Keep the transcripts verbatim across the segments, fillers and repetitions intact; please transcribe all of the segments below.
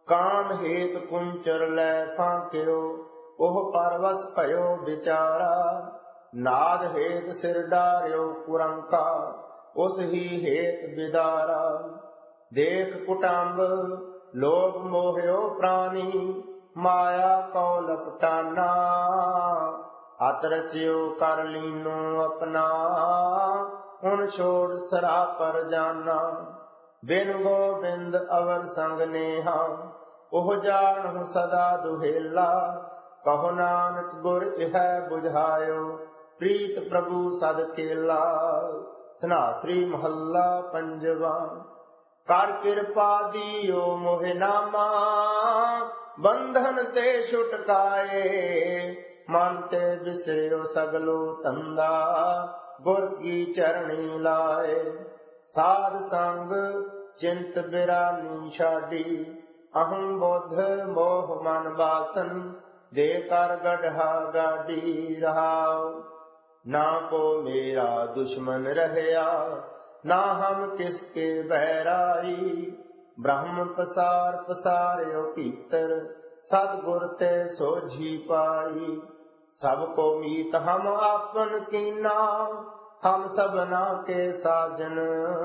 ਕਾਮ ਹੇਤ ਕੁੰਚਰ ਲੈ ਫਾਂਕਿਓ, ਉਹ ਪਰਵਸ ਭਇਓ ਵਿਚਾਰਾ। ਨਾਦ ਹੇਤ ਸਿਰ ਡਾਰਿਓ ਕੁਰੰਕਾ, ਉਸ ਹੀ ਹੇਤ ਵਿਦਾਰਾ। ਦੇਖ ਕੁਟੰਬ ਲੋਭ ਮੋਹਿਓ ਪ੍ਰਾਨੀ, ਮਾਇਆ ਕਉ ਲਪਟਾਨਾ। ਅਤ ਰਚਿਓ ਕਰ ਲੀਨੋ ਆਪਣਾ, ਹੁਣ ਛੋੜ ਸਰਾਪਰ ਜਾਨਾ। ਬਿਨ ਗੋਬਿੰਦ ਅਵਰ ਸੰਗ ਨੇਹਾ, ਉਹ ਜਾਣਹੁ ਸਦਾ ਦੁਹੇਲਾ। ਕਹੋ ਨਾਨਕ ਗੁਰ ਇਹੈ ਬੁਝਾਇਓ, ਪ੍ਰੀਤ ਪ੍ਰਭੂ ਸਦ ਕੇਲਾ। ਧਨਾਸਰੀ ਮਹੱਲਾ ਪੰਜਵਾ। ਕਰ ਕਿਰਪਾ ਦੀਓ ਮੋਹਿ ਨਾਮਾ, ਬੰਧਨ ਤੇ ਛੁਟਕਾਏ। ਮਨ ਤੇ ਬਿਸਰਿਓ ਸਗਲੋ ਧੰਦਾ, ਗੁਰ ਕੀ ਚਰਣੀ ਲਾਏ। ਸਾਧ ਸੰਗ ਚਿੰਤ ਬਿਰਾਨੀ ਛਾਡੀ, ਅਹੰ ਬੁੱਧ ਮੋਹ ਮਨ ਬਾਸਨ। ਦੇ ਕਰ ਗੜ੍ਹਾ ਗਾਡੀ ਰਹਾਉ, ਨਾ ਕੋ ਮੇਰਾ ਦੁਸ਼ਮਨ ਰਹਿਆ, ਨਾ ਹਮ ਕਿਸਕੇ ਬੈਰਾਈ। ਬ੍ਰਹਮ ਪਸਾਰ ਪਸਾਰਿਓ ਭੀਤਰ, ਸਤਿਗੁਰ ਤੇ ਸੋਝੀ ਪਾਈ। ਸਭ ਕੋ ਮੀਤ ਹਮ ਆਪਨ ਕੀਨਾ, ਹਮ ਸਭਨਾ ਕੇ ਸਾਜਨ।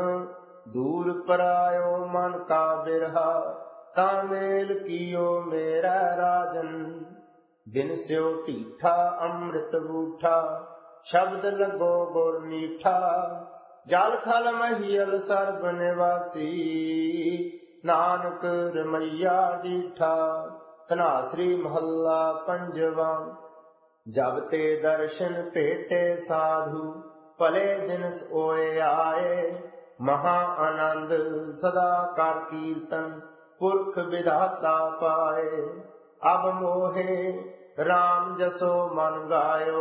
ਦੂਰ ਪਰਾਇਓ ਮਨ ਕਾ ਬਿਰਹਾ, ਤਾਂ ਮੇਲ ਕੀਓ ਮੇਰਾ ਰਾਜਨ। ਬਿਨ ਸਿਓ ਢੀਠਾ ਅੰਮ੍ਰਿਤ ਬੂਠਾ, ਸ਼ਬਦ ਲੱਗੋ ਗੁਰ ਮੀਠਾ। ਜਲ ਥਲ ਮਹੀਲ ਸਰਬ ਨਿਵਾਸੀ, ਨਾਨਕ ਰਮਈਆ ਡੀਠਾ। ਧਨਾਸਰੀ ਮਹੱਲਾ ਪੰਜਵਾ। ਜਬ ਤੇ ਦਰਸ਼ਨ ਭੇਟੇ ਸਾਧੂ, ਭਲੇ ਦਿਨਸ ਓਏ ਆਏ। ਮਹਾ ਆਨੰਦ ਸਦਾ ਕਰ ਕੀਰਤਨ, ਪੁਰਖ ਵਿਧਾਤਾ ਪਾਏ। ਅਬ ਮੋਹੇ ਰਾਮ ਜਸੋ ਮਨ ਗਾਇਓ,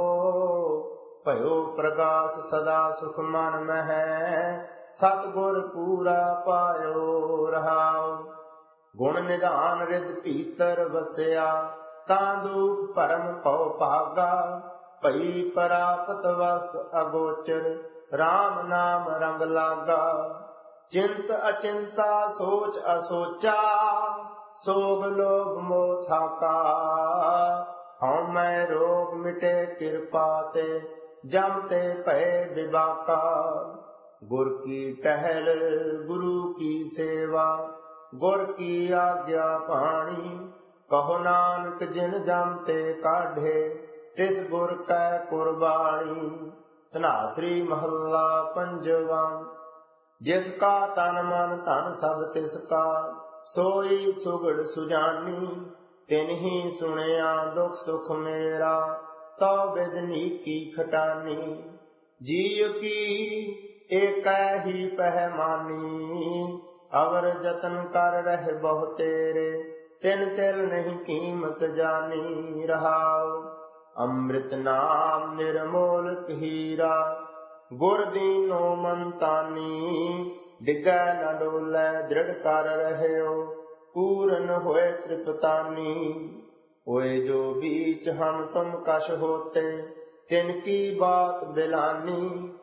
ਭਇਓ ਪ੍ਰਗਾਸ ਸਦਾ ਸੁਖ ਮਨ ਮਹਿ। ਸਤਿਗੁਰ ਪੂਰਾ ਪਾਇਓ ਰਹਾਉ, ਗੁਣ ਨਿਧਾਨ ਰਿਦ ਭੀਤਰ ਵਸਿਆ। ਤਾਂ ਦੁਖ ਭਰਮ ਭਉ ਭਾਗਾ, ਭਈ ਪਰਾਪਤ ਵਸਤ ਅਗੋਚਰ। ਰਾਮ ਨਾਮ ਰੰਗ ਲਾਗਾ, ਚਿੰਤ ਅਚਿੰਤਾ ਸੋਚ ਅਸੋਚਾ। ਸੋਗ ਲੋਭ ਮੋਹ ਥਾਕਾ, ਹਉ ਮੈਂ ਰੋਗ ਮਿਟੇ ਕਿਰਪਾ ਤੇ। ਜਮ ਤੇ ਭਏ ਵਿਬਾਕਾ, ਗੁਰ ਕੀ ਟਹਿਲ ਗੁਰੂ ਕੀ ਸੇਵਾ। ਗੁਰ ਕੀ ਆਗਿਆ ਬਾਣੀ, ਕਹੋ ਨਾਨਕ ਜਿਨ ਜਮ ਤੇ ਕਾਢੇ। ਤਿਸ ਗੁਰ ਕੈ ਕੁਰਬਾਣੀ। ਧਨਾਸਰੀ ਮਹੱਲਾ ਪੰਜਵਾ। ਜਿਸ ਕਾ ਤਨ ਮਨ ਧਨ ਸਭ ਤਿਸ ਕਾ, ਸੋਈ ਸੁਗੜ ਸੁਜਾਨੀ। ਤਿਨਹੀ ਸੁਣਿਆ ਦੁਖ ਸੁਖ ਮੇਰਾ, ਤਉ ਬਿਦ ਨੀਕੀ ਖਟਾਨੀ। ਜੀਵ ਕੀ ਏਕੈ ਹੀ ਪਹਿਮਾਨੀ, ਅਵਰ ਜਤਨ ਕਰ ਰਹਿ ਬਹੁ ਤੇਰੇ। ਤਿਨ ਤਿਲ ਨਹੀਂ ਕੀਮਤ ਜਾਨੀ ਰਹਾਉ, ਅੰਮ੍ਰਿਤ ਨਾਮ ਨਿਰਮੋਲਕ ਹੀਰਾ। ਗੁਰ ਦੀਨੋ ਮਨ ਤਾਨੀ, ਡਿਗੈ ਨ ਡੋਲੈ ਦ੍ਰਿੜ ਕਰ ਰਹਿਓ। ਪੂਰਨ ਹੋਏ ਤ੍ਰਿਪਤਾਨੀ, ਹੋਏ ਜੋ ਬੀਚ ਹਮ ਤੁਮ ਕਛ ਹੋਤੇ। ਤਿਨ ਕੀ ਬਾਤ ਬਿਲਾਨੀ,